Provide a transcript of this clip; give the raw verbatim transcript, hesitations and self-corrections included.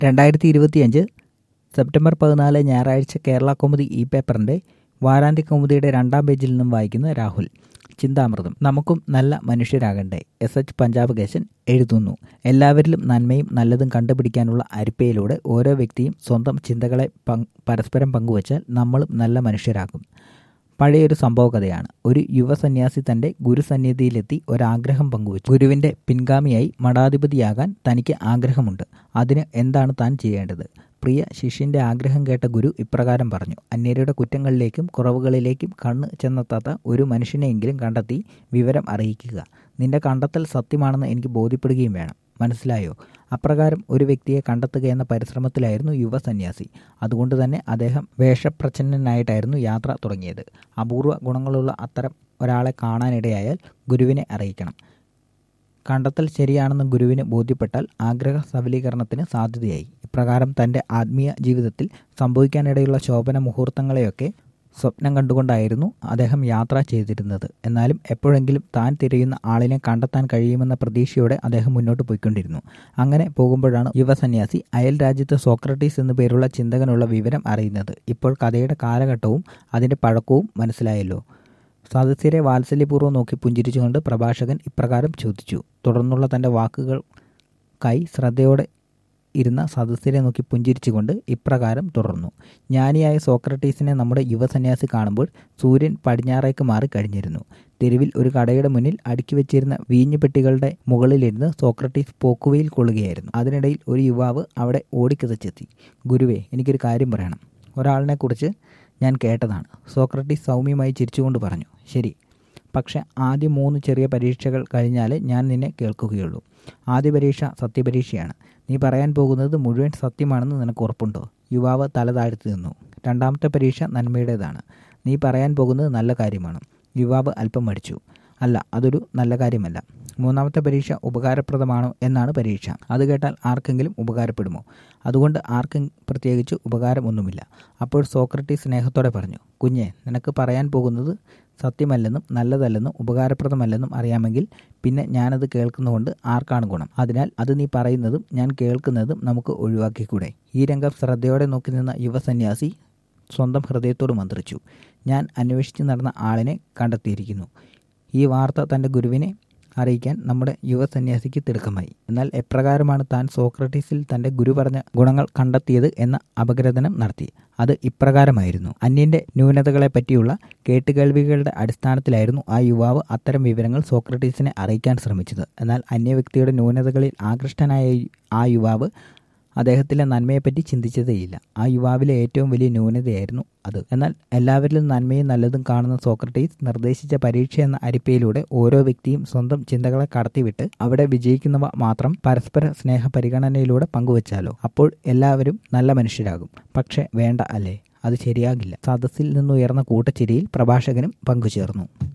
രണ്ടായിരത്തി ഇരുപത്തിയഞ്ച് സെപ്റ്റംബർ പതിനാല് ഞായറാഴ്ച കേരള കൗമുദി ഇ പേപ്പറിൻ്റെ വാരാന്ത്യ കൗമുദിയുടെ രണ്ടാം പേജിൽ നിന്നും വായിക്കുന്ന രാഹുൽ. ചിന്താമൃതം. നമുക്കും നല്ല മനുഷ്യരാകണ്ടേ? എസ് എച്ച് പഞ്ചാബ് കേശൻ എഴുതുന്നു. എല്ലാവരിലും നന്മയും നല്ലതും കണ്ടുപിടിക്കാനുള്ള അരിപ്പയിലൂടെ ഓരോ വ്യക്തിയും സ്വന്തം ചിന്തകളെ പങ് പരസ്പരം പങ്കുവച്ചാൽ നമ്മളും നല്ല മനുഷ്യരാകും. പഴയൊരു സംഭവ കഥയാണ്. ഒരു യുവ സന്യാസി തൻ്റെ ഗുരുസന്നിധിയിലെത്തി ഒരാഗ്രഹം പങ്കുവച്ചു. ഗുരുവിൻ്റെ പിൻഗാമിയായി മഠാധിപതിയാകാൻ തനിക്ക് ആഗ്രഹമുണ്ട്. അതിന് എന്താണ് താൻ ചെയ്യേണ്ടത്? പ്രിയ ശിഷ്യൻ്റെ ആഗ്രഹം കേട്ട ഗുരു ഇപ്രകാരം പറഞ്ഞു. അന്യരുടെ കുറ്റങ്ങളിലേക്കും കുറവുകളിലേക്കും കണ്ണ് ചെന്നെത്താത്ത ഒരു മനുഷ്യനെയെങ്കിലും കണ്ടെത്തി വിവരം അറിയിക്കുക. നിന്റെ കണ്ടെത്തൽ സത്യമാണെന്ന് എനിക്ക് ബോധ്യപ്പെടുകയും വേണം. മനസ്സിലായോ? അപ്രകാരം ഒരു വ്യക്തിയെ കണ്ടെത്തുക എന്ന പരിശ്രമത്തിലായിരുന്നു യുവ സന്യാസി. അതുകൊണ്ട് തന്നെ അദ്ദേഹം വേഷപ്രച്ഛന്നനായിട്ടായിരുന്നു യാത്ര തുടങ്ങിയത്. അപൂർവ ഗുണങ്ങളുള്ള അത്തരം ഒരാളെ കാണാനിടയായാൽ ഗുരുവിനെ അറിയിക്കണം. കണ്ടെത്തൽ ശരിയാണെന്ന് ഗുരുവിന് ബോധ്യപ്പെട്ടാൽ ആഗ്രഹ സഫലീകരണത്തിന് സാധ്യതയായി. ഇപ്രകാരം തൻ്റെ ആത്മീയ ജീവിതത്തിൽ സംഭവിക്കാനിടയുള്ള ശോഭന മുഹൂർത്തങ്ങളെയൊക്കെ സ്വപ്നം കണ്ടുകൊണ്ടായിരുന്നു അദ്ദേഹം യാത്ര ചെയ്തിരുന്നത്. എന്നാലും എപ്പോഴെങ്കിലും താൻ തിരയുന്ന ആളിനെ കണ്ടെത്താൻ കഴിയുമെന്ന പ്രതീക്ഷയോടെ അദ്ദേഹം മുന്നോട്ട് പോയിക്കൊണ്ടിരുന്നു. അങ്ങനെ പോകുമ്പോഴാണ് യുവസന്യാസി അയൽ രാജ്യത്ത് സോക്രട്ടീസ് എന്നു പേരുള്ള ചിന്തകനുള്ള വിവരം അറിയുന്നത്. ഇപ്പോൾ കഥയുടെ കാലഘട്ടവും അതിൻ്റെ പഴക്കവും മനസ്സിലായല്ലോ. സദസ്യരെ വാത്സല്യപൂർവ്വം നോക്കി പുഞ്ചിരിച്ചുകൊണ്ട് പ്രഭാഷകൻ ഇപ്രകാരം ചോദിച്ചു. തുടർന്നുള്ള തൻ്റെ വാക്കുകൾക്കായി ശ്രദ്ധയോടെ ഇരുന്ന സദസ്യരെ നോക്കി പുഞ്ചിരിച്ചുകൊണ്ട് ഇപ്രകാരം തുടർന്നു. ജ്ഞാനിയായ സോക്രട്ടീസിനെ നമ്മുടെ യുവസന്യാസി കാണുമ്പോൾ സൂര്യൻ പടിഞ്ഞാറേക്ക് മാറി കഴിഞ്ഞിരുന്നു. തെരുവിൽ ഒരു കടയുടെ മുന്നിൽ അടുക്കി വെച്ചിരുന്ന വീഞ്ഞു പെട്ടികളുടെ മുകളിലിരുന്ന് സോക്രട്ടീസ് പോക്കുവയിൽ കൊള്ളുകയായിരുന്നു. അതിനിടയിൽ ഒരു യുവാവ് അവിടെ ഓടിക്കിതച്ചെത്തി. ഗുരുവേ, എനിക്കൊരു കാര്യം പറയണം. ഒരാളിനെക്കുറിച്ച് ഞാൻ കേട്ടതാണ്. സോക്രട്ടീസ് സൗമ്യമായി ചിരിച്ചുകൊണ്ട് പറഞ്ഞു. ശരി, പക്ഷെ ആദ്യം മൂന്ന് ചെറിയ പരീക്ഷകൾ കഴിഞ്ഞാൽ ഞാൻ നിന്നെ കേൾക്കുകയുള്ളൂ. ആദ്യ പരീക്ഷ സത്യപരീക്ഷയാണ്. നീ പറയാൻ പോകുന്നത് മുഴുവൻ സത്യമാണെന്ന് നിനക്ക് ഉറപ്പുണ്ടോ? യുവാവ് തല താഴ്ത്തി നിന്നു. രണ്ടാമത്തെ പരീക്ഷ നന്മയുടേതാണ്. നീ പറയാൻ പോകുന്നത് നല്ല കാര്യമാണ്. യുവാവ് അല്പം മടിച്ചു. അല്ല, അതൊരു നല്ല കാര്യമല്ല. മൂന്നാമത്തെ പരീക്ഷ ഉപകാരപ്രദമാണോ എന്നാണ് പരീക്ഷ. അത് കേട്ടാൽ ആർക്കെങ്കിലും ഉപകാരപ്പെടുമോ? അതുകൊണ്ട് ആർക്കും പ്രത്യേകിച്ച് ഉപകാരം ഒന്നുമില്ല. അപ്പോൾ സോക്രട്ടീസ് സ്നേഹത്തോടെ പറഞ്ഞു. കുഞ്ഞെ, നിനക്ക് പറയാൻ പോകുന്നത് സത്യമല്ലെന്നും നല്ലതല്ലെന്നും ഉപകാരപ്രദമല്ലെന്നും അറിയാമെങ്കിൽ പിന്നെ ഞാനത് കേൾക്കുന്നതുകൊണ്ട് ആർക്കാണ് ഗുണം? അതിനാൽ അത് നീ പറയുന്നതും ഞാൻ കേൾക്കുന്നതും നമുക്ക് ഒഴിവാക്കിക്കൂടെ? ഈ രംഗം ശ്രദ്ധയോടെ നോക്കി നിന്ന യുവസന്യാസി സ്വന്തം ഹൃദയത്തോട് മന്ത്രിച്ചു. ഞാൻ അന്വേഷിച്ച് നടന്ന ആളിനെ കണ്ടെത്തിയിരിക്കുന്നു. ഈ വാർത്ത തൻ്റെ ഗുരുവിനെ അറിയിക്കാൻ നമ്മുടെ യുവസന്യാസിക്ക് തിടുക്കമായി. എന്നാൽ എപ്രകാരമാണ് താൻ സോക്രട്ടീസിൽ തൻ്റെ ഗുരു പറഞ്ഞ ഗുണങ്ങൾ കണ്ടെത്തിയത് എന്ന അപഗ്രഥനം നടത്തി. അത് ഇപ്രകാരമായിരുന്നു. അന്യൻ്റെ ന്യൂനതകളെ പറ്റിയുള്ള കേട്ടുകേൾവികളുടെ അടിസ്ഥാനത്തിലായിരുന്നു ആ യുവാവ് അത്തരം വിവരങ്ങൾ സോക്രട്ടീസിനെ അറിയിക്കാൻ ശ്രമിച്ചത്. എന്നാൽ അന്യ വ്യക്തിയുടെ ന്യൂനതകളിൽ ആകൃഷ്ടനായ ആ യുവാവ് അദ്ദേഹത്തിലെ നന്മയെപ്പറ്റി ചിന്തിച്ചതേയില്ല. ആ യുവാവിലെ ഏറ്റവും വലിയ ന്യൂനതയായിരുന്നു അത്. എന്നാൽ എല്ലാവരിലും നന്മയും നല്ലതും കാണുന്ന സോക്രട്ടീസ് നിർദ്ദേശിച്ച പരീക്ഷ എന്ന അരിപ്പയിലൂടെ ഓരോ വ്യക്തിയും സ്വന്തം ചിന്തകളെ കടത്തിവിട്ട് അവിടെ വിജയിക്കുന്നവ മാത്രം പരസ്പര സ്നേഹ പരിഗണനയിലൂടെ പങ്കുവച്ചാലോ? അപ്പോൾ എല്ലാവരും നല്ല മനുഷ്യരാകും. പക്ഷെ വേണ്ട, അല്ലേ? അത് ശരിയാകില്ല. സദസ്സിൽ നിന്നുയർന്ന കൂട്ടച്ചിരിയിൽ പ്രഭാഷകനും പങ്കുചേർന്നു.